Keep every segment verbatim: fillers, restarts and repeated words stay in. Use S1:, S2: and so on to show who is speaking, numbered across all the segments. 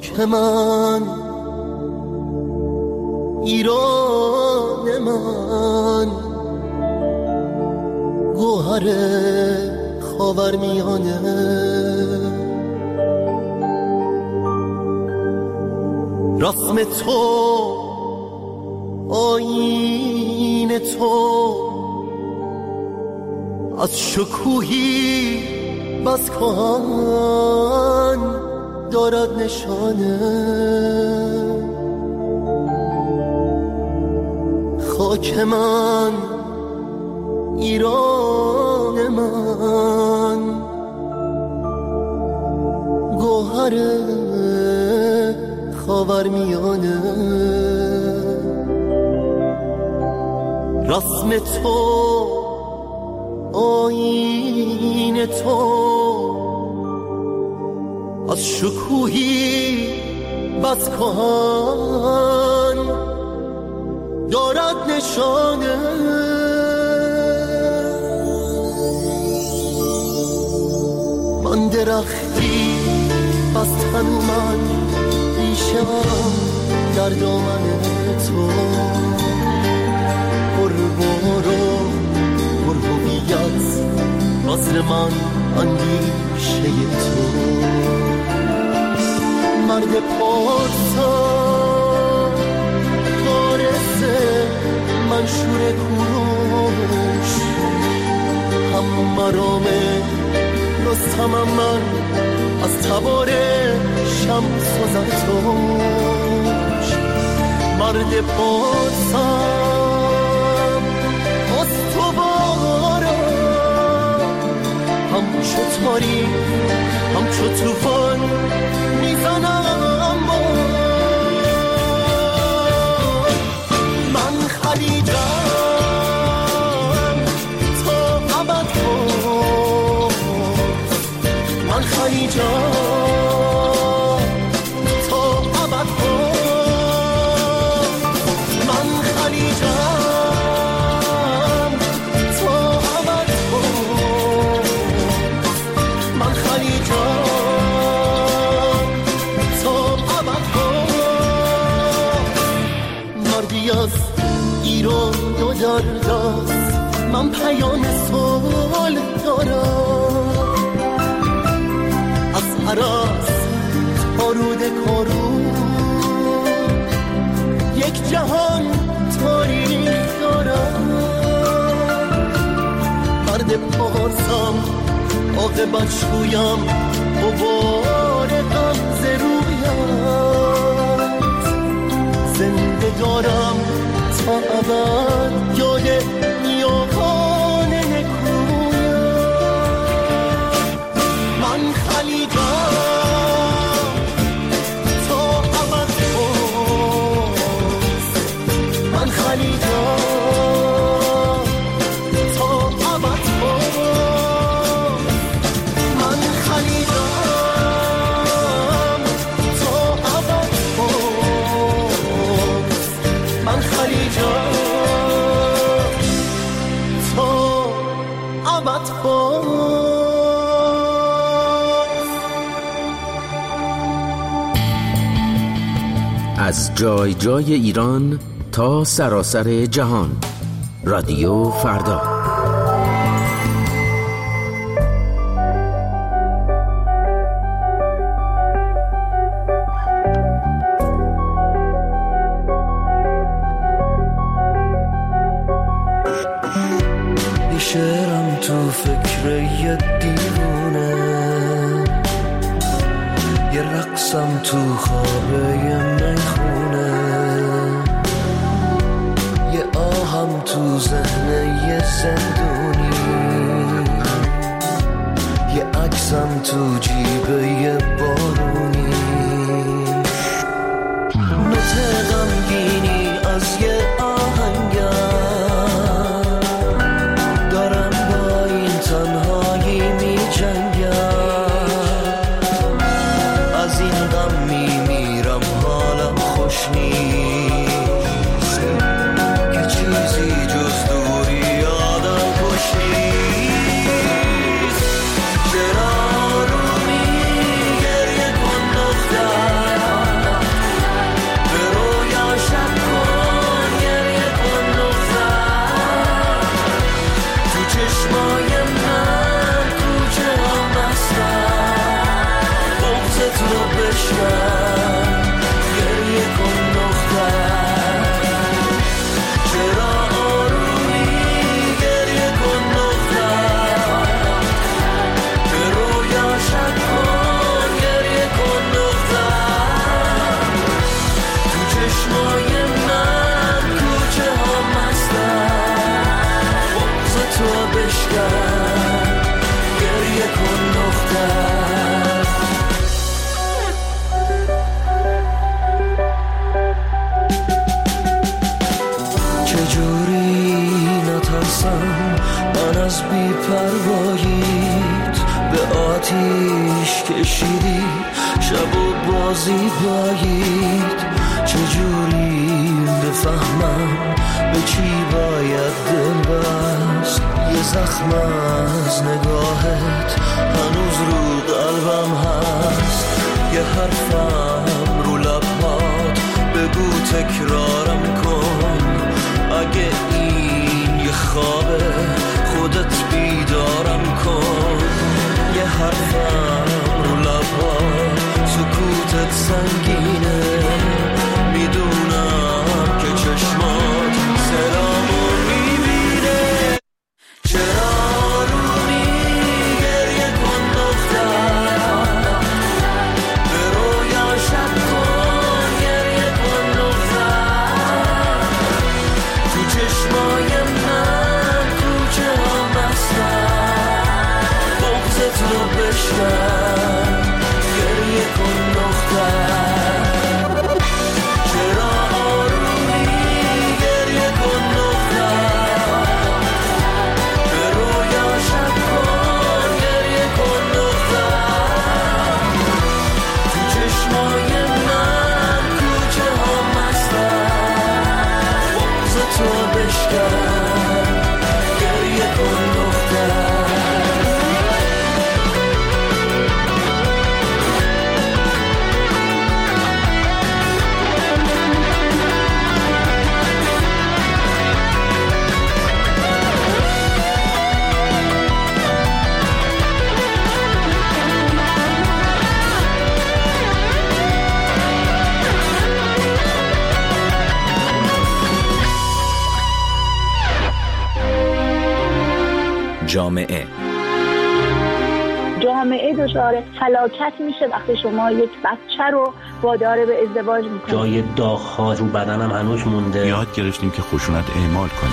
S1: خاک من، ایران من، گوهر خاورمیانه، رسم تو، آیین تو، از شکوهی بس کهن دارد نشانه. خاک من، ایران من، گوهر خاورمیانه، رسم تو، آیین تو، از شکوهی بس کهن دارد نشانه. من درختی بس تنومند ریشه‌ام در دامن تو، پربارو پرهویت بذر من اندیشه تو. مرد پارسان وارث منشور کوروش، هم مرام رستمم من از تبار شمس و زرتوش. مرد پارسان استوارم، همچو تاریک همچو طوفان میزنم با. من خلیجم تا ابد باز، من خلیجم تا ابد باز، من خلیجم تا ابد باز، من خلیجم تا ابد باز. مردی از ایران دو در دست، من پیام صلح دارم. از هراس تا رود کارون یک جهان تاریخ دارم. مرد پارسم عاقبت شویم، غبار غمزه رویت زنده دارم تا ابد یاد نیاکان نکویت. من خلیجم تا ابد باز، من خلیجم تا ابد باز، من خلیجم تا ابد باز، من خلیجم تا ابد باز.
S2: از جای جای ایران تا سراسر جهان، رادیو فردا.
S3: شعرم تو فکر یه دیوونه، یه رقصم تو خواب یه میخونه، یه آهم تو ذهن یه زندونی، یه عکسم تو جیب یه بارونی، نوت غمگینی از یه آهنگر دارم با این تنهایی می جنگم. از این غم می میرم حالم خوش نیست که چیزی جز دوری آدم خوش نیست. چرا رو می گریه بشکن گریه کن دختر. چجوری نترسم من از بی‌پرواییت، به آتیش کشیدی شب و بازی بایید. چجوری بفهمم به چی باید دل بست، یه زخم از نگاهت هنوز رو قلبم هست. یه حرفم رو لبهات بگو تکرارم کن، اگه این یه خوابه خودت بیدارم کن. یه حرفم رو لبهات سکوتت سنگینه، میدونم که چشمات سلامو میبینه. چرا رومی گریه کن دختر، به رویا شب کن گریه کن دختر. تو چشمای من کوچه ها بستن، بغضت رو بشکن گریه کن دختر.
S4: جامعه
S5: جامعه دچار فلاکت میشه وقتی شما یک بچه رو وادار به ازدواج میکنید.
S6: جای داغ‌ها رو بدنم هنوز مونده.
S7: یاد گرفتیم که خشونت اعمال کنیم.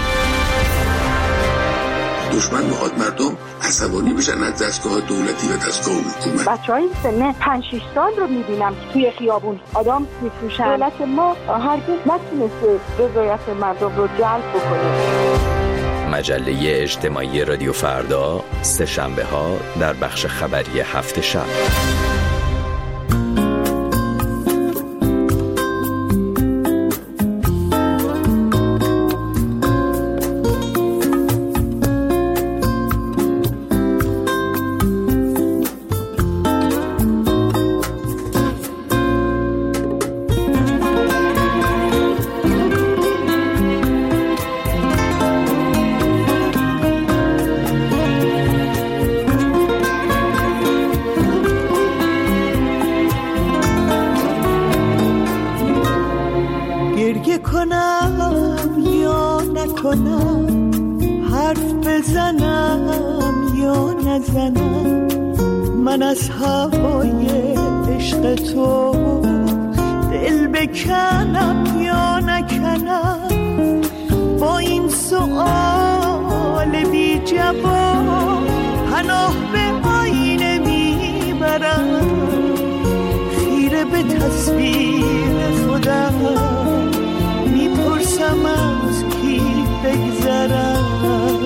S8: دشمن میخواد مردم عصبانی بشن از دستگاه دولتی و دستگاه حکومت.
S5: بچهای سن پنج شش سال رو میبینم که توی خیابون آدم میفروشن. دولت ما هرگز نتونسته رضایت مردم رو جلب بکنه.
S4: مجله اجتماعی رادیو فردا، سه شنبه ها در بخش خبری هفت شب.
S1: حرف بزنم یا نزنم، من از هوای عشق تو دل بکنم یا نکنم. با این سؤال بی جواب پناه به آینه میبرم، خیره به تصویر خودم میپرسم از کی بگذرم.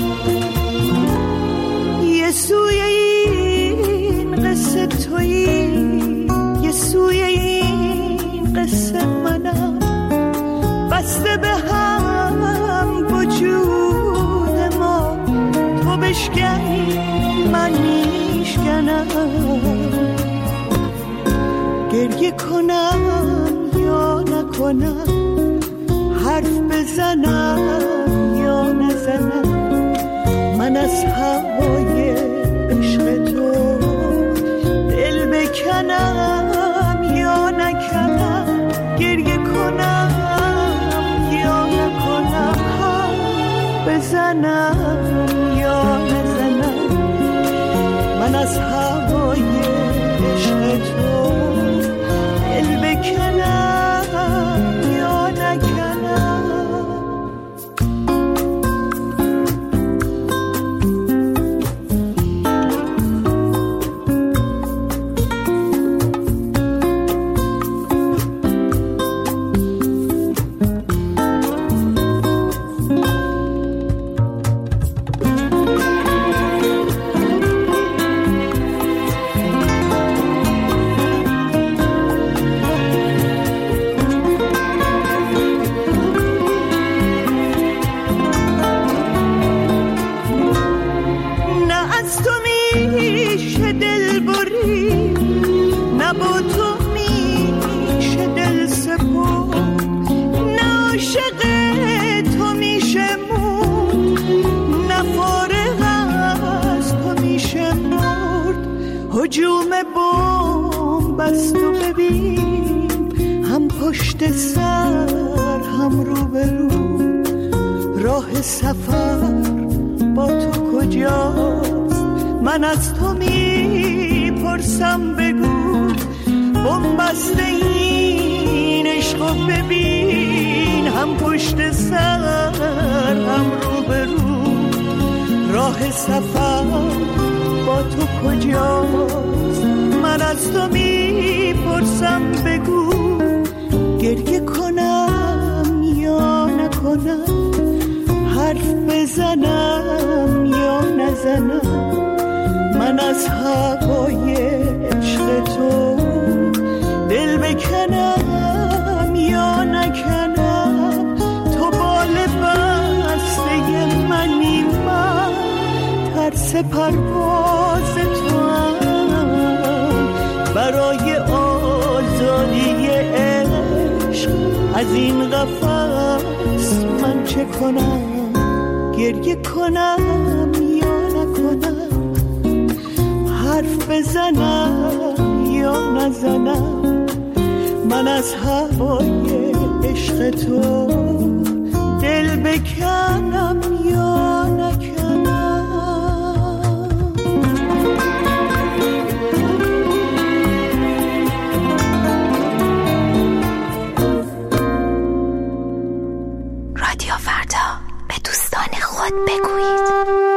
S1: یه سوی این قصه تویی، یه سوی این قصه منم، بسته به هم وجود ما، تو بشکنی من میشکنم. گریه کنم یا نکنم، حرف بزنم یا نزنم، من از هوای عشق تو دل بکنم یا نکنم. گریه کنم یا نکنم، حرف بزنم یا نزنم، من از هوای عشق تو دل بکنم یا نکنم. هجوم بمب است و ببین هم پشت سر هم رو به رو، راه سفر با تو کجاست؟ من از تو میپرسم بگو، بمب است این عشق و ببین هم پشت سر هم رو به رو، راه سفر با تو کجاست؟ من از تو میپرسم بگو، گریه کنم یا نکنم، حرف بزنم یا نزنم، من از هوای عشق تو دل بکنم یا نکنم، تو بال بسته منی، من ترس پرواز تو هم، برای آزادی عشق از این قفس من چه کنم؟ گریه کنم یا نکنم، حرف بزنم یا نزنم، من از هوای عشق تو دل بکنم یا نکنم.
S9: رادیو فردا، به دوستان خود بگویید.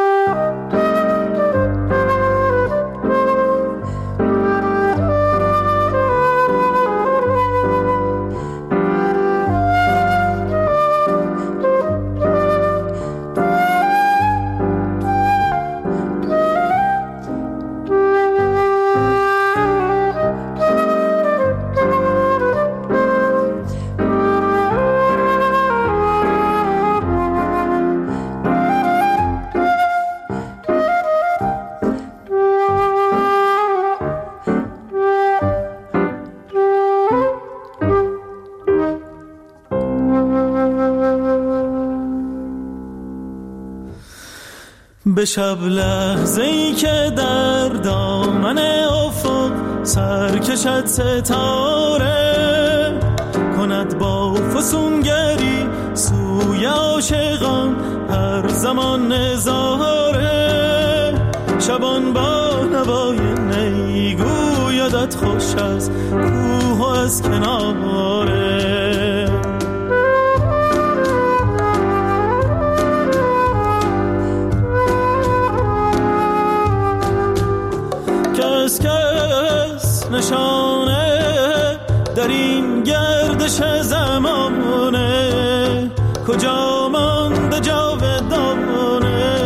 S10: به شب لحظه‌ای که در دامن افق سرکشد ستاره، کند با فسونگری سوی عاشقان هر زمان نظاره، شبان با نوای نی گویدت خوش از کوه و از کناره، کس کس نشانه در این گردش زمانه، کجا مانده جاودانه،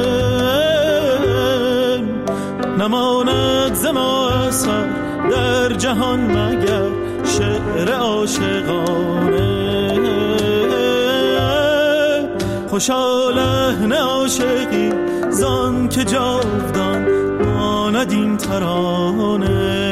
S10: نماند ز ما اثر در جهان مگر شعر عاشقانه، خوشا لحن عاشقی زان که جاودان ماند این ترانه.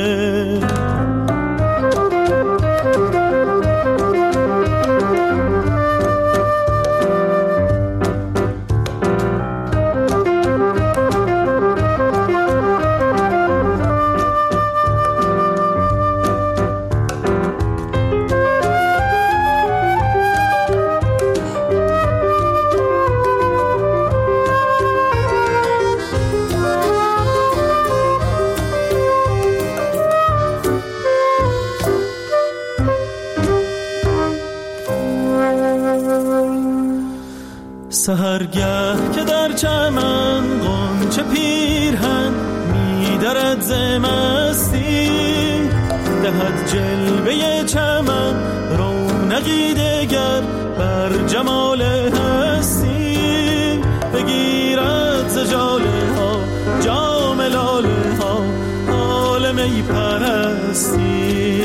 S10: سحرگه که در چمن غنچه پیرهن می‌درد ز مستی، دهد جلوه چمن رونقی دگر بر جمال هستی، بگیرد ز ژاله ها جام لاله ها حال می پرستی.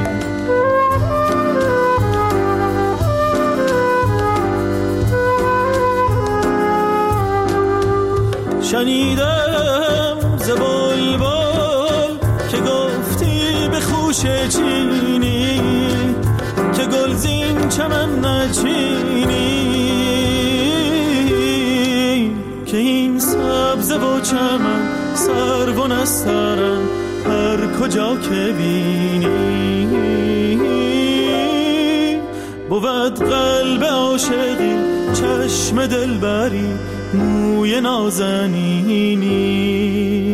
S10: شنیدم ز بلبل که گفتی به خوشه چینی، که گلزین چمن نچینی، که این سبز و چمن سرو و نسترن هر کجا که بینی بود قلب عاشقی چشم دلبری موی نازنینی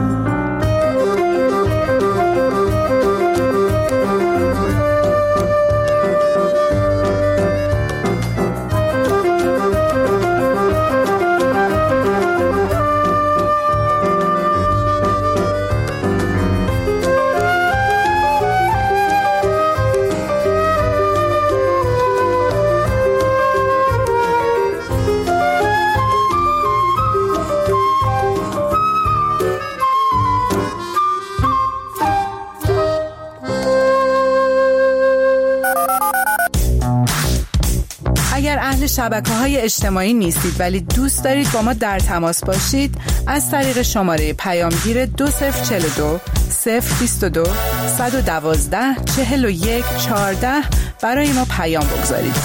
S11: شبکه‌های اجتماعی نیستید ولی دوست دارید با ما در تماس باشید، از طریق شماره پیامگیر دو صفر چهل و دو صفر بیست و دو صد و دوازده چهل و یک چهارده برای ما پیام بگذارید.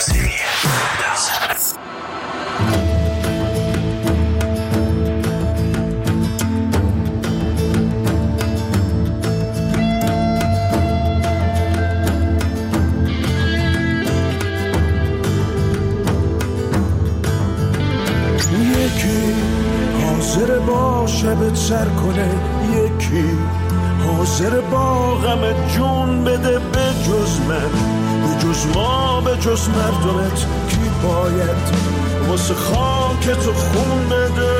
S12: حاضر با شبت سر کنه، یکی حاضر با غم جون بده، به جز من، به جز ما، به جز مردمت کی باید واسه خاکت خون بده؟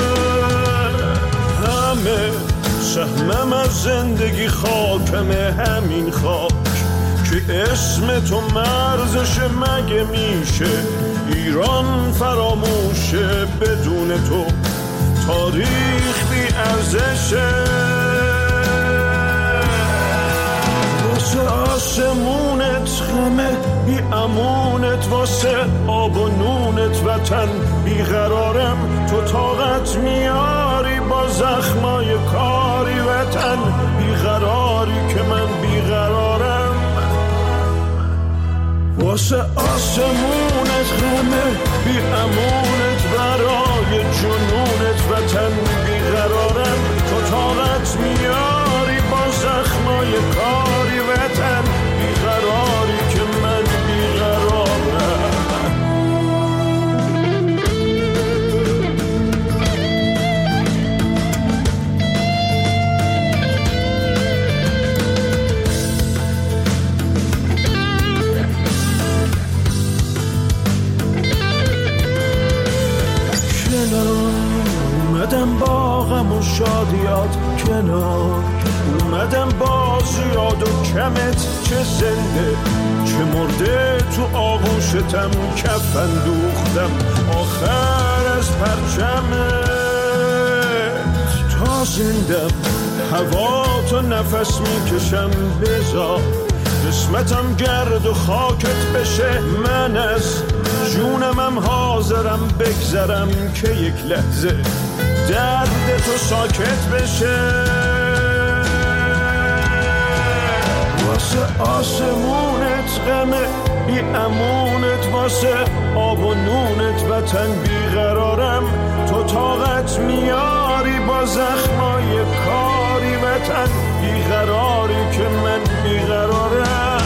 S12: همه سهمم از زندگی خاکمه، همین خاک که اسم تو مرزش مگه میشه ایران فراموشه، بدون تو تاریخ بی ارزشه. واسه آسمونت غمه بی امونت، واسه آب و نونت وطن بیقرارم، تو طاقت میاری با زخمای کاری وطن بیقراری که من بیقرارم. واسه آسمونت غمه بی امونت، برای جنونت وطن بیقرارم، تو طاقت میاری با زخمای کاری وطن بیقراری که من بیقرارم. اومدم با غم و شادیات کنار، اومدم با زیاد و کمت، چه زنده چه مرده تو آغوشتم کفن دوختم آخر از پرچمت. تا زندم هوا تو نفس میکشم، بذار قسمتم گرد و خاکت بشه، من از جونمم حاضرم بگذرم که یک لحظه درد تو ساکت بشه. واسه آسمونت غمه بی امونت، واسه آب و نونت وطن بیقرارم، تو طاقت میاری با زخمای کاری وطن بیقراری که من بیقرارم.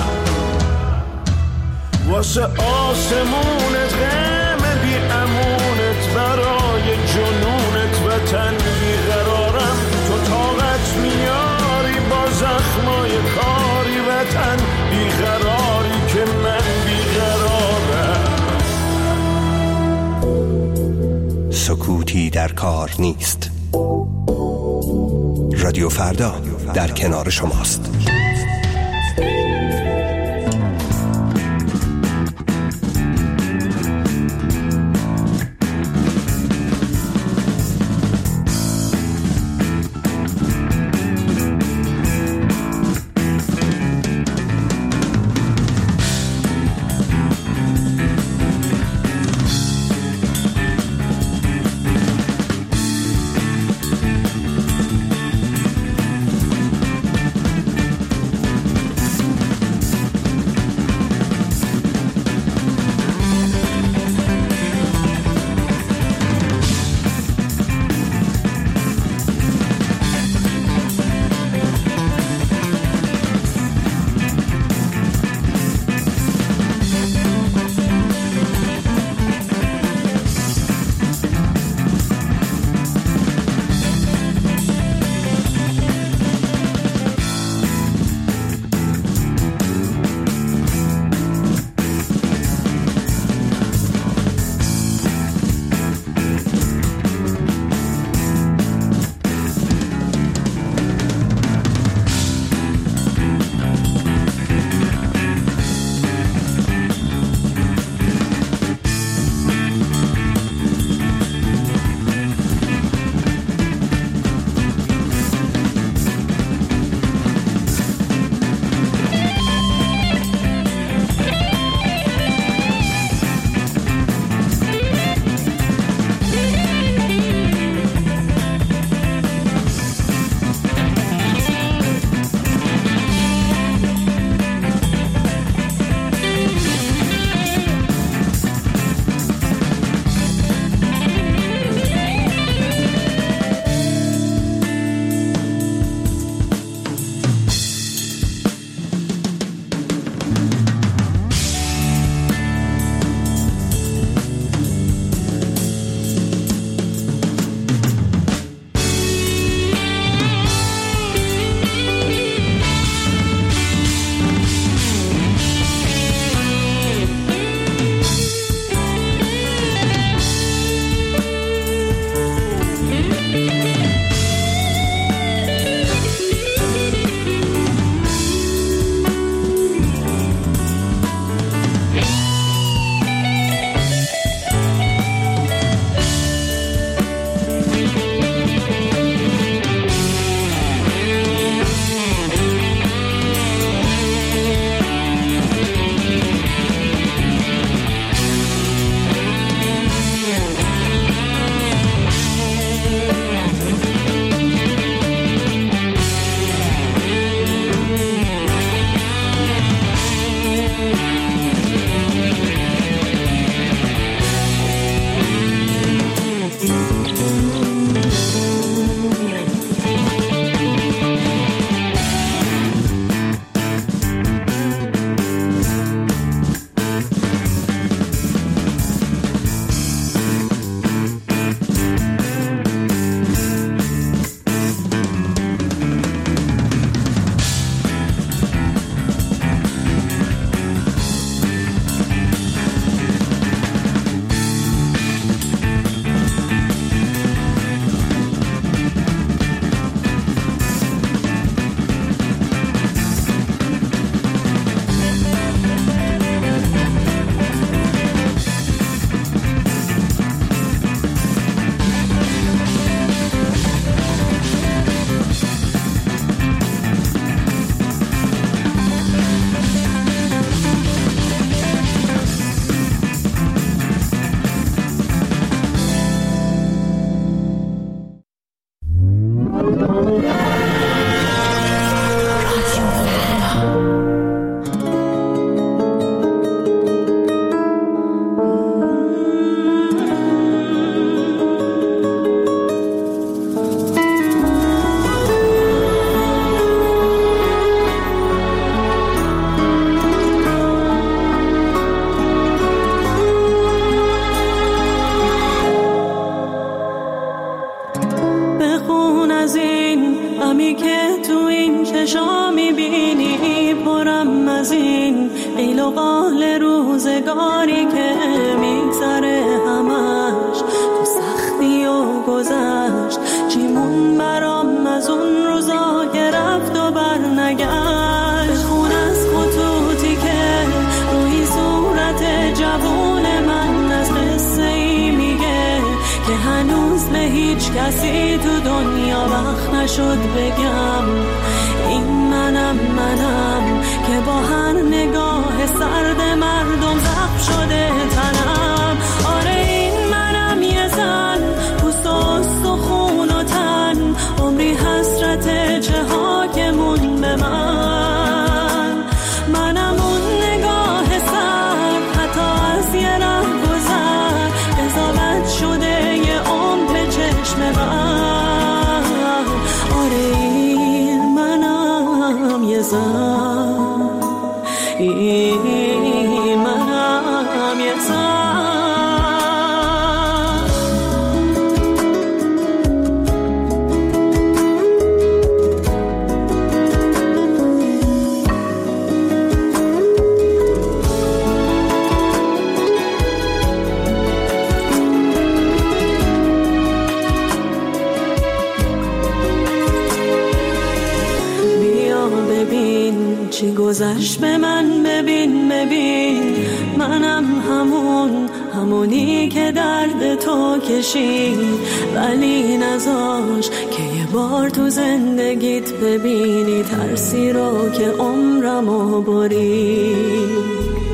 S12: واسه آسمونت غم بی امونت، برای جنونت وطن بیقرارم، تو طاقت میاری با زخمای کاری وطن بیقراری که من بیقرارم.
S13: سکوتی در کار نیست. رادیو فردا در کنار شماست.
S14: از این غمی که تو این چشا میبینی، پرم از این قیل و قال روزگاری که میگذره همش تو سختی و گذشت. چیمون برام از اون روزا که رفت و برنگشت. خون از خطوطی که روی صورت جوون من از قصه ای میگه که هنوز به هیچ کسی تو دنیا وقت نشد بگم. این منم منم که با هر نگاه سرد مردم زخم شده تنم. آره این منم یه زن پوست و استخون و تن، عمری حسرت چه ها که مون به من. منم اون نگاه سرد حتی از یه ره گذر، قضاوت شده یه عمر به چشم من. آره این منم یه زن، این منم یه زن. چی گذشت به من ببین ببین، منم همون همونی که درد تو کشید، ولی نذاش که یه بار تو زندگیت ببینی ترسی رو که عمرمو برید.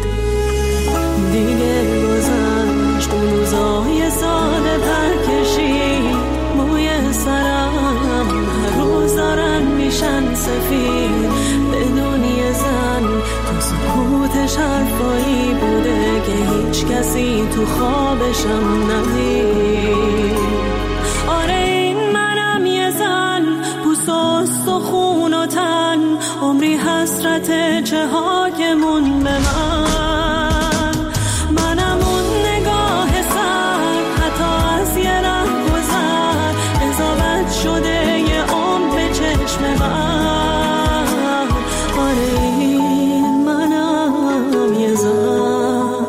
S14: دیگه گذشت اون روزای ساده پرکشید، موی سرم هر روز دارن میشن سفید. بدون یه زن تو سکوتش حرفایی بوده که هیچ کسی تو خوابشم ندید. آره این منم یه زن پوست و استخون و تن، عمری حسرت چه ها که مون به من. منم اون نگاه سر حتی از یه ره گذر، قضاوت شده یه عمر به چشم من. آره این منم یه زن،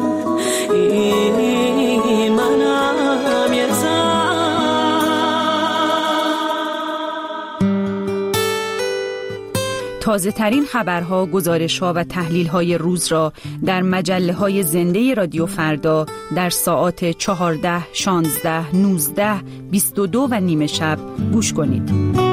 S14: این منم یه زن.
S15: تازه ترین خبرها، گزارش‌ها و تحلیل‌های روز را در مجله‌های زنده رادیو فردا در ساعات چهارده، شانزده، نوزده، بیست و دو و نیمه شب گوش کنید.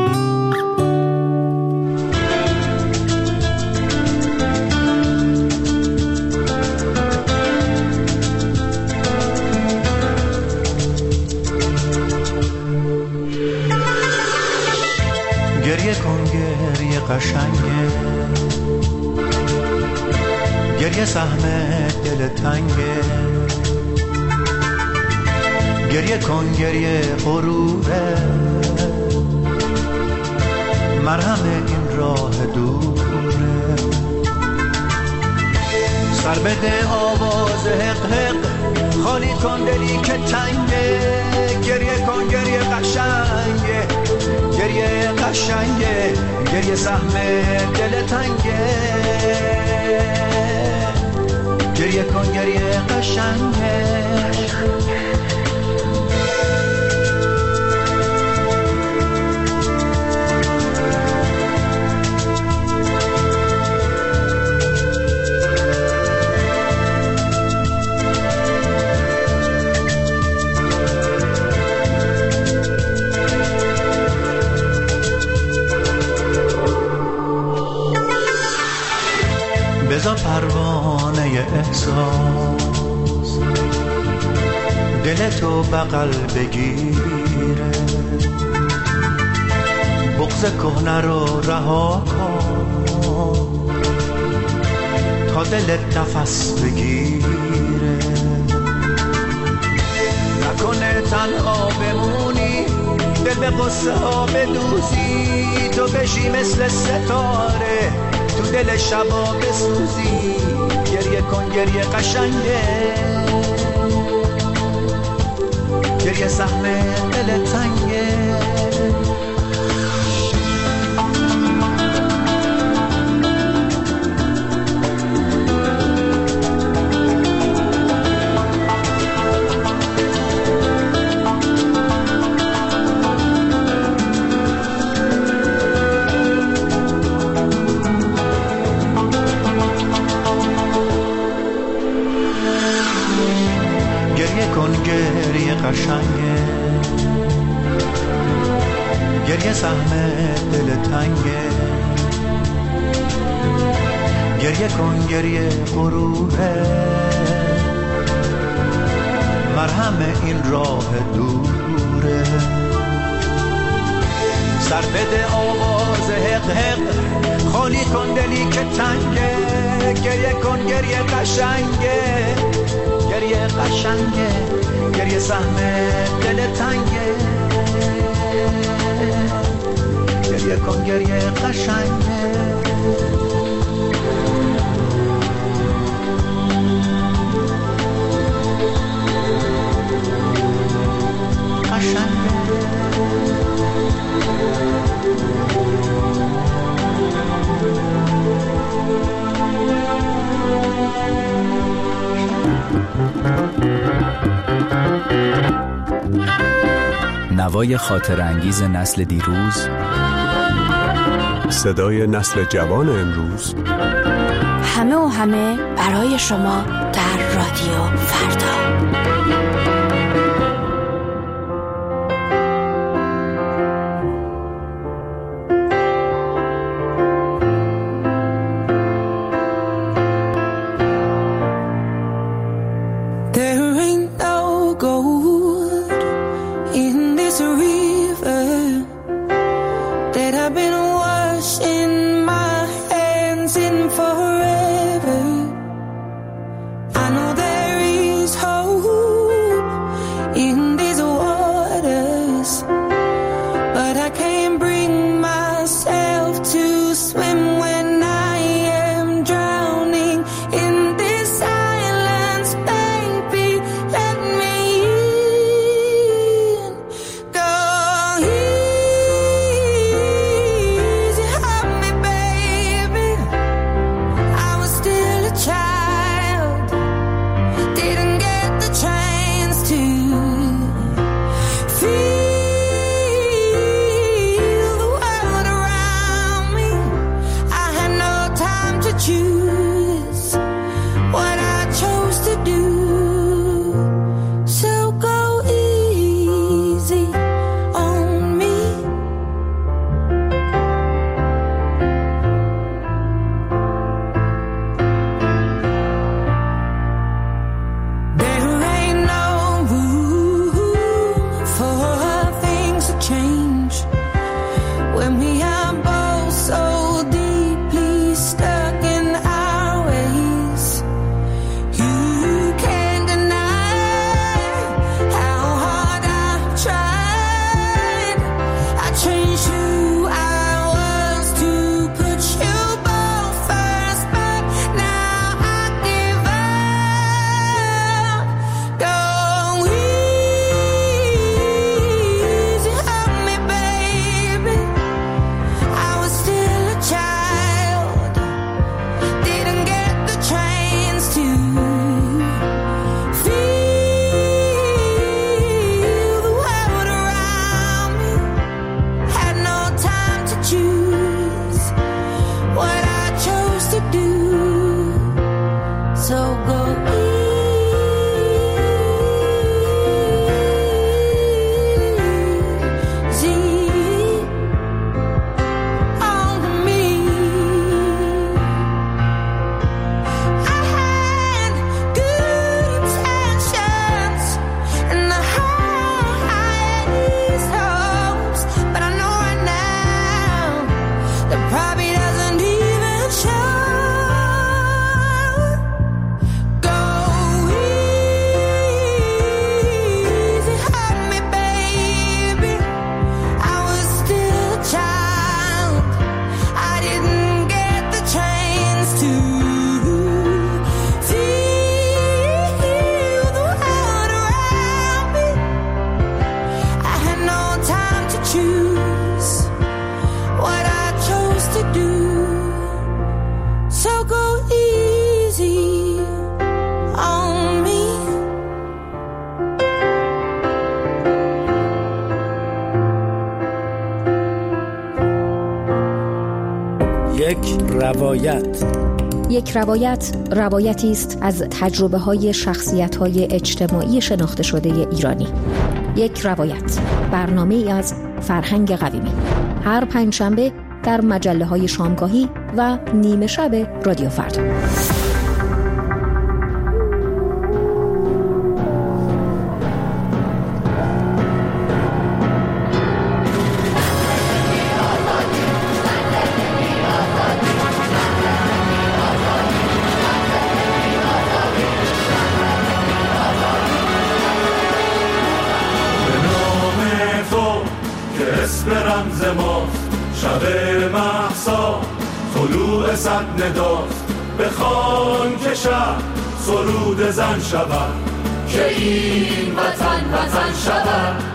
S16: گریه کن گریه قشنگه، گریه سهم دل تنگه. گریه کن گریه غروره، مرهم این راه دوره. سر بده آواز حق حق، خالی کن دلی که تنگه. گریه کن گریه قشنگه، گریه قشنگه، گریه سهم دل تنگه. گریه کن گریه قشنگه. بذار پروانه احساس دل تو بغل بگیره. بغض کهنه رو رها کن تا دلت نفس بگیره. نکنه تنها بمونی، دل به قصه ها بدوزی. تو بشی مثل ستاره تو دل شبا بسوزی. گریه کن گریه قشنگه، گریه سهم دل تنگه. گریه سهم دل تنگه، گریه کن گریه غروره، مرهم این راه دوره. سر بده آواز حق حق، خالی کن دلی که تنگه، گریه کن گریه قشنگه، گریه قشنگه، گریه سهم دل تنگه، گریه کن گریه قشنگه.
S17: نوای خاطر انگیز نسل دیروز،
S18: صدای نسل جوان امروز،
S9: همه و همه برای شما در رادیو فردا.
S19: یک روایت.
S20: یک روایت روایتی است از تجربه‌های شخصیت‌های اجتماعی شناخته شده ایرانی. یک روایت برنامه‌ای از فرهنگ قویمی. هر پنج شنبه در مجله های شامگاهی و نیمه شب رادیو فردا.
S10: رمز ماست شب مهسا طلوع صد نداست بخوان که شب سرود زن شود که این وطن وطن شود.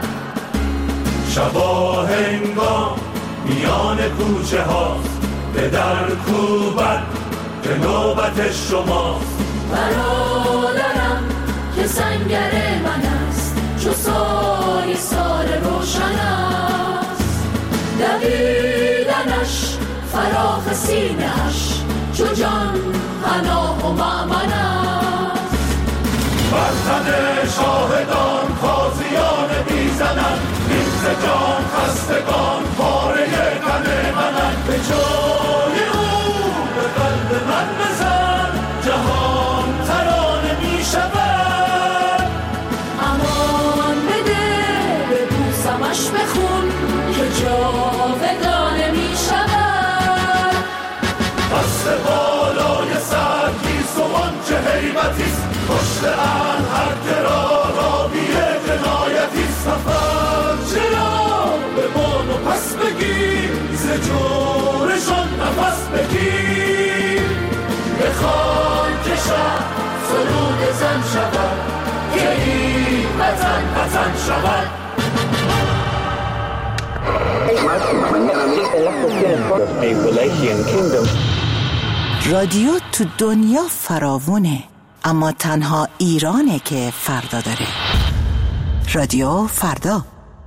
S10: شبا هنگام میان کوچه هاست به در کوبت که نوبت شماست.
S14: برادرم که سنگر من است چو سای سال روشن است. دویدنش فراخ سینه‌اش چو جان پناه و مأمن است.
S10: بر تن شاهدان تازیان میزنند نیز جان خستگان پاره تن منند. به جای او به قلب من بزن جهان ترانه میشود.
S14: امان بده به بوسمش بخون که جاودانه میشود.
S10: دست بالای سرگیز و آنچه هیبتیست پشت ان هر کرا راوی جنایتیست. سفر چرا به بان و پس بگیر ز جورشان نفس بگیر. بخوان که شب سرود زن شود که این وطن وطن شود.
S21: رادیو تو دنیا فراوونه اما تنها ایرانه که فردا داره. رادیو فردا.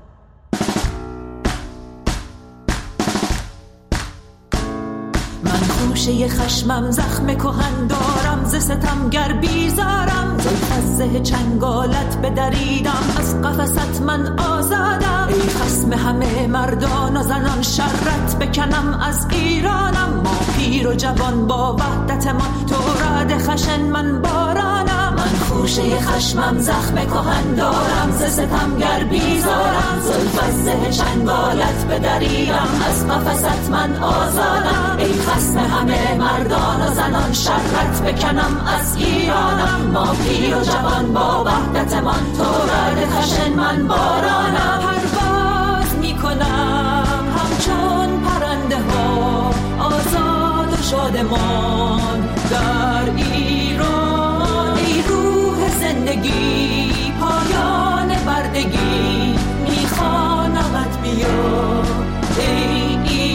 S14: من خوشه خشمم زخم کهن دارم ز ستمگر بیزارم. زلف از زه چنگالت بدریدم از قفست من آزادم. ای خصم همه مردان و زنان شرت بکنم از ایرانم. ما پیر و جوان با وحدت من تو رعد خشن من بارانم. من خوشه خشمم زخم کهن دارم ز ستمگر بیزارم. زلف از زه چنگالت بدریدم از قفست من آزادم. ای خصم همه مردان و زنان شرت بکنم از ایرانم. ما پیر و جوان با وحدت من تو رعد خشن من بارانم. پرواز میکنم همچون پرنده ها آزاد و شادمان در ایران. ای روح زندگی پایان بردگی میخوانمت بیا ای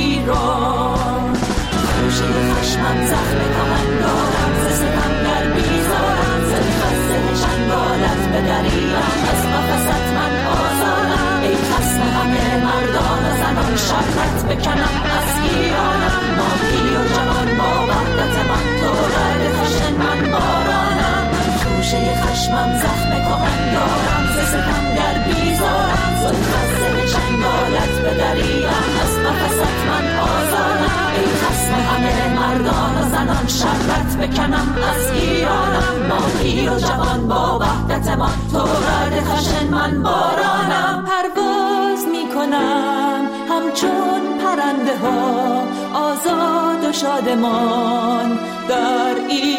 S14: ایران. خوشه خشمم زخم کهن دارم ز ستمگر بیزارم. زلف از زه چنگالت بدریدم از قفست من آزادم. ای خصم همه مردان و زنان شرت بکنم از ایرانم. ما پیر و جوان با وحدت من تو رعد خشن من بارانم. من خوشه خشمم زخم کهن دارم ز ستمگر بیزارم. زلف از زه چنگالت بدریدم از قفست من آزادم. ای خصم همه مردان و زنان شرت بکنم از ایرانم. ما پیر و جوان با وحدت من تو رعد خشن من بارانم. پرواز میکنم همچون پرنده ها آزاد و شادمان در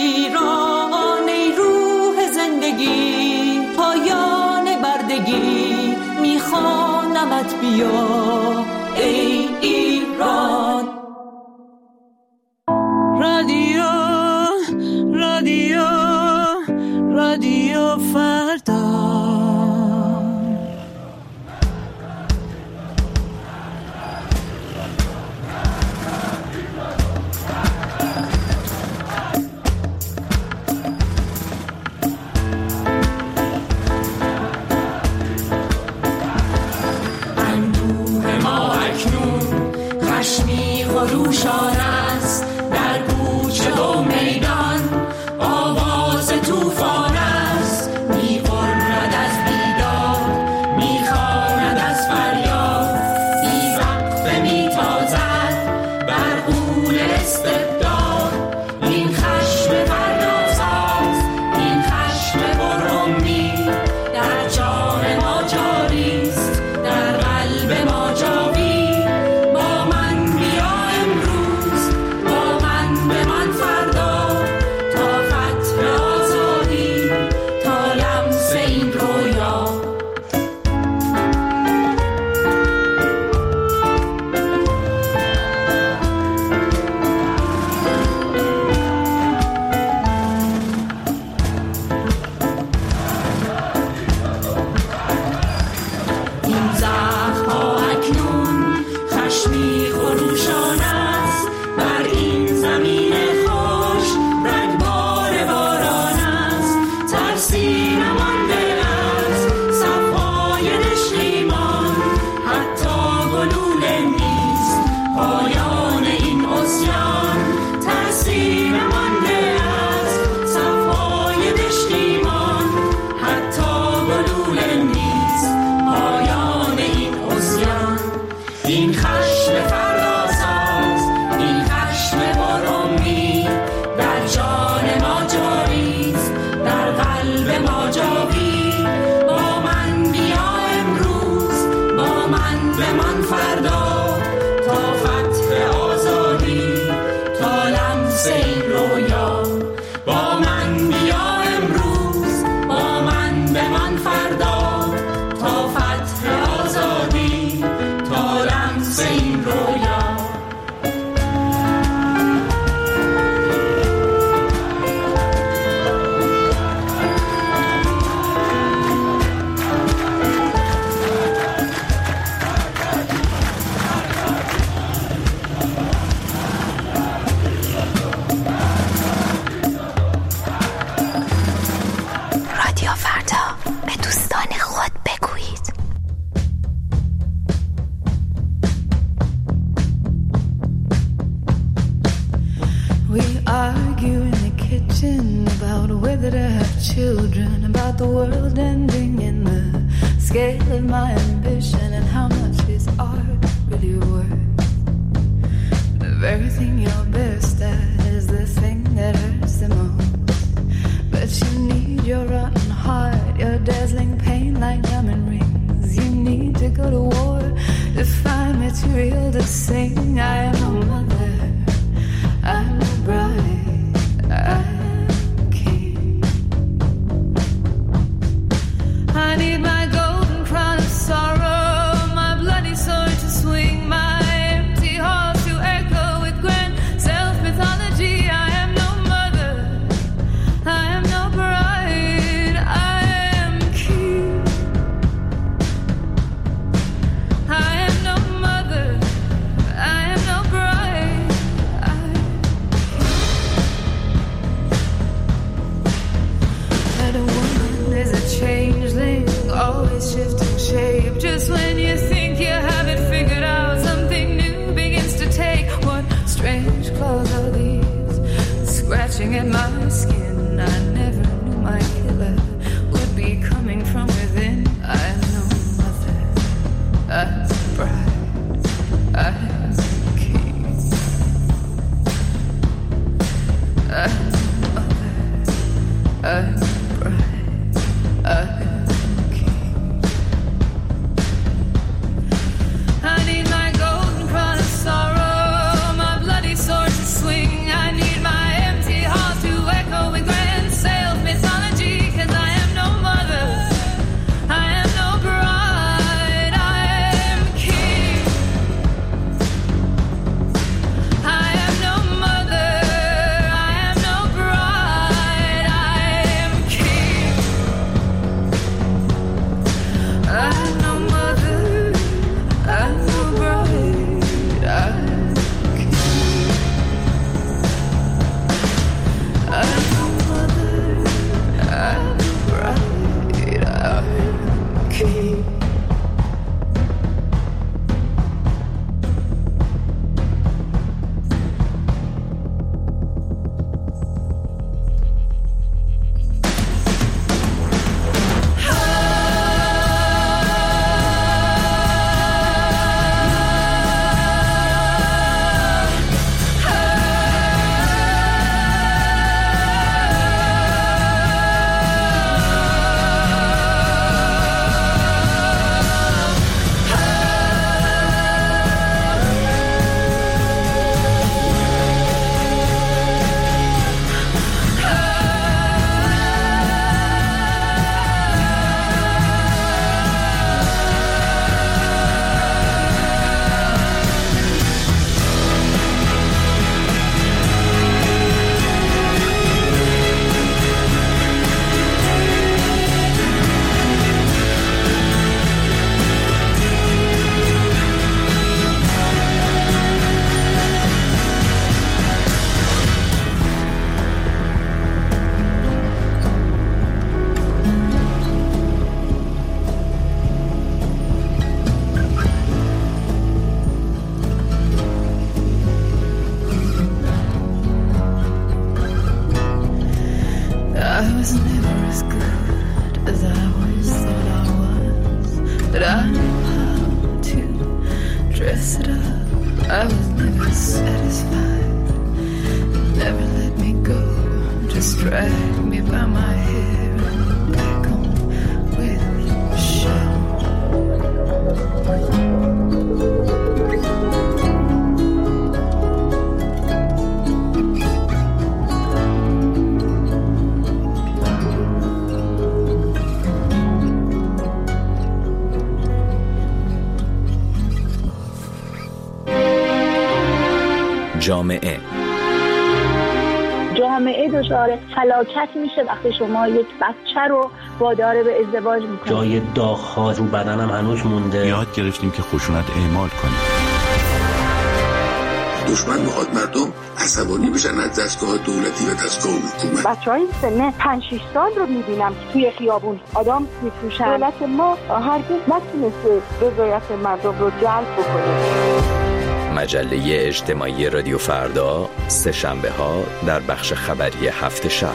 S14: ایران. ای روح زندگی پایان بردگی میخوانمت بیا ای ایران. رادیو رادیو رادیو فردا. اندوه ما اکنون خشمی خروشان است در کوچه و میدان. آواز توفان است می‌غرد از بیداد می‌خواند از فریاد
S2: من فردا تا فتح آزادی، تا لمس این رویا. با من بیا امروز، با من به من فردا تا فتح آزادی، تا لمس این رویا.
S22: Children, about the world ending in the scale of my ambition, and how much is art really worth? The very thing you're best at is the thing that hurts the most. But you need your rotten heart, your dazzling pain like diamond rings. You need to go to war to find material to sing. I am a mother, I'm a bride, I I need my golden crown of sorrow, my bloody sword to swing, my empty halls to echo with grand self-mythology. I am no mother, I am no bride, I am king. I am no mother, I am no bride, I am king. That a woman is a changeling, always shifting shape. Just when you think you have it figured out, something new begins to take. What strange claws are these, scratching at my skin? I never knew my killer would be coming from within. I am no mother, I am a bride, I am a king. I am no mother, I am a bride, I am I was never satisfied. Never let me go. Just drag me by my hair and back home with a shout.
S4: جامعه
S5: جامعه دچار فلاکت میشه وقتی شما یک بچه رو وادار به ازدواج میکنید.
S19: جای داغ‌ها رو بدنم هنوز مونده.
S7: یاد گرفتیم که خشونت اعمال کنیم.
S8: دشمن میخواد مردم عصبانی بشن از دستگاه دولتی و دستگاه حکومت.
S5: بچه‌های سن پنج شش سال رو میبینم که توی خیابون آدم میفروشن. دولت ما هرگز نتونسته رضایت مردم رو جلب بکنه.
S4: مجله اجتماعی رادیو فردا سه شنبه ها در بخش خبری هفت شب.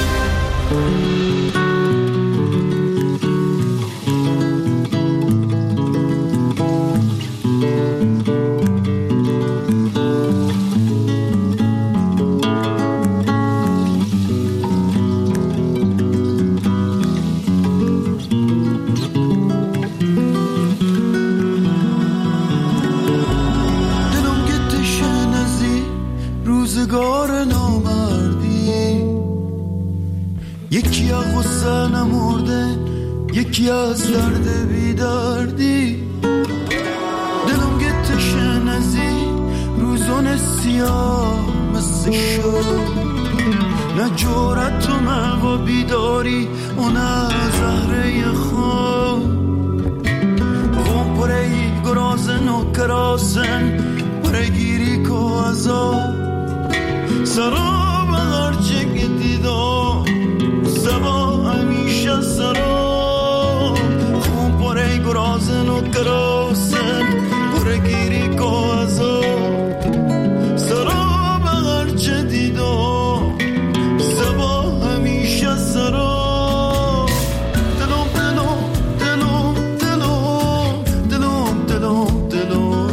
S1: روزگار نامردی، یکی از غصه نمرده، یکی از درد بیدردی. دلم گتشه نزی روزون سیاه مثل شد، نه جورت و مغا بیداری و نه زهره خواب. غم پرهی گرازن و کراسن پرگیری که ازاد سراب هرچه که دیدم سبا همیشه سراب. خون پره گرازن و کراسن پره گیری که ازاد سراب هرچه دیدم سبا همیشه سراب. دلم دلم دلم دلم دلم دلم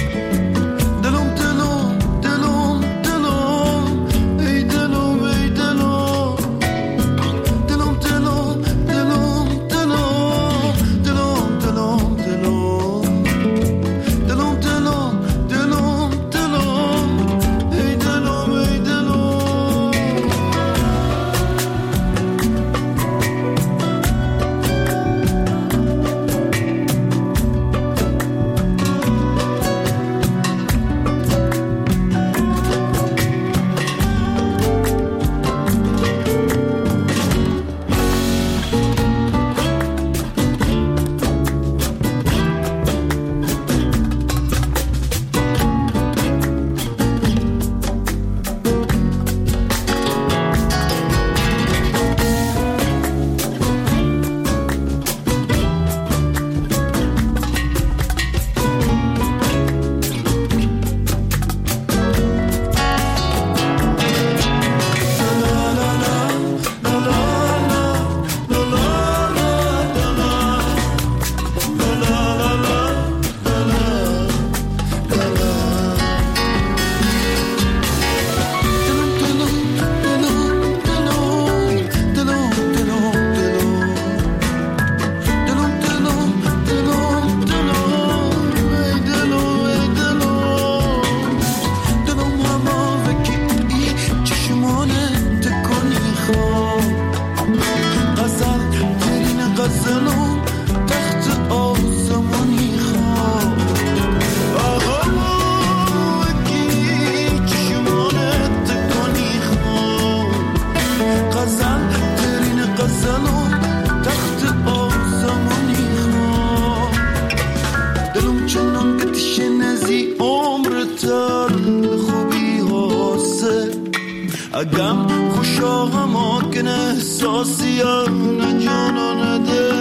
S1: اگم خوشا هماکن احساسی نه جانا نده.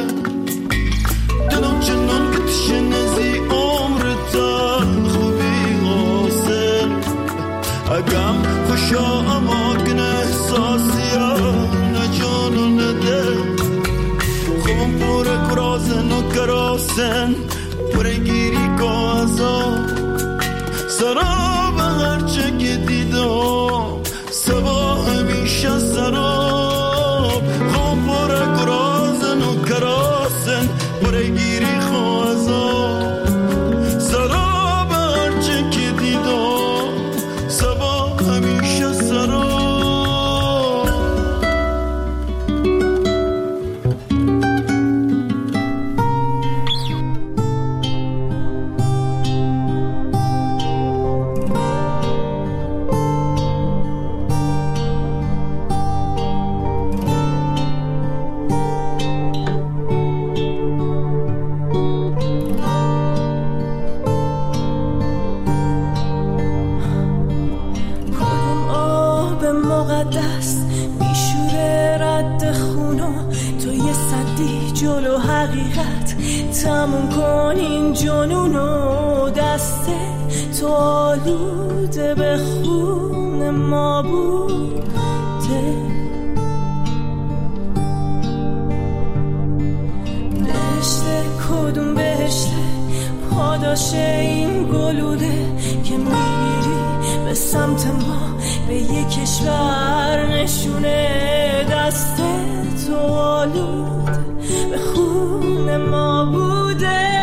S1: دلم چنان که تشنزی عمر تن خوبی حاصل. اگم خوشا هماکن احساسی نه جانا نده. خوبم پور کرازن و کراسن پور گیری که ازا سراب هرچه که دیدم سبا همیشه سراب. غم پر
S14: دست تو آلوده به خون ما بوده. بهشته کدوم بهشته پاداش این گلوله که میری به سمت ما به یک کشور نشونه. دست تو آلوده به خون ما بوده.